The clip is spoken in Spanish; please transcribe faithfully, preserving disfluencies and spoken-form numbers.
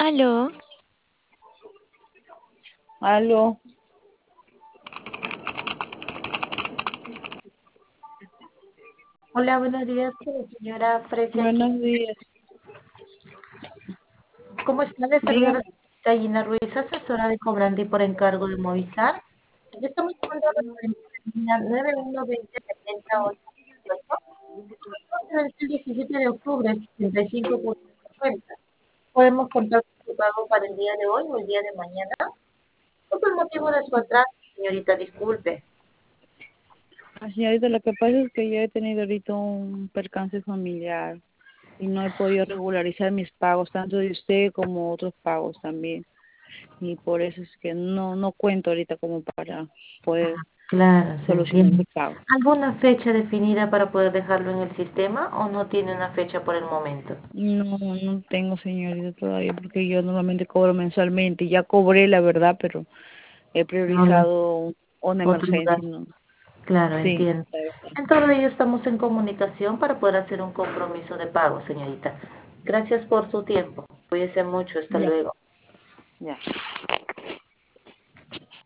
Aló, Aló, Hola, buenos días, con la señora Fresia aquí. buenos días. ¿Cómo está? Le saluda la Dígame. señorita Gina Ruiz, asesora de cobrante y por encargo de Movistar. Estamos llamando a la línea nueve uno dos cero setenta ocho cincuenta y ocho. El diecisiete de octubre, sesenta y cinco punto cincuenta. Podemos contar con su pago para el día de hoy o el día de mañana. ¿Cuál fue el motivo de su atraso, señorita? Disculpe. Ah, señorita, lo que pasa es que yo he tenido ahorita un percance familiar y no he podido regularizar mis pagos, tanto de usted como otros pagos también. Y por eso es que no no cuento ahorita como para poder Claro, se solucionar entiende. ese pago. ¿Alguna fecha definida para poder dejarlo en el sistema o no tiene una fecha por el momento? No, no tengo, señorita, todavía, porque yo normalmente cobro mensualmente. Ya cobré, la verdad, pero he No lo priorizado una otro lugar. emergencia, ¿no? Claro, Sí, entiendo. la verdad. En todo ello estamos en comunicación para poder hacer un compromiso de pago, señorita. Gracias por su tiempo. Cuídese mucho. Hasta Ya, luego. ya.